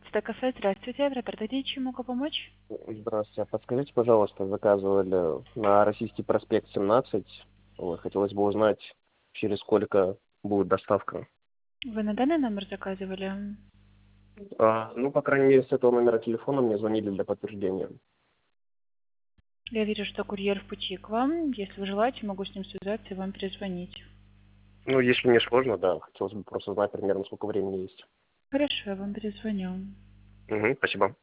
Кафе, здравствуйте. Продадите, чем могу помочь? Здравствуйте. А подскажите, пожалуйста, заказывали на Российский проспект 17. Вот, хотелось бы узнать, через сколько будет доставка. Вы на данный номер заказывали? Ну, по крайней мере, с этого номера телефона мне звонили для подтверждения. Я вижу, что курьер в пути к вам. Если вы желаете, могу с ним связаться и вам перезвонить. Ну, если не сложно, да. Хотелось бы просто знать примерно, сколько времени есть. Хорошо, я вам перезвоню. Спасибо.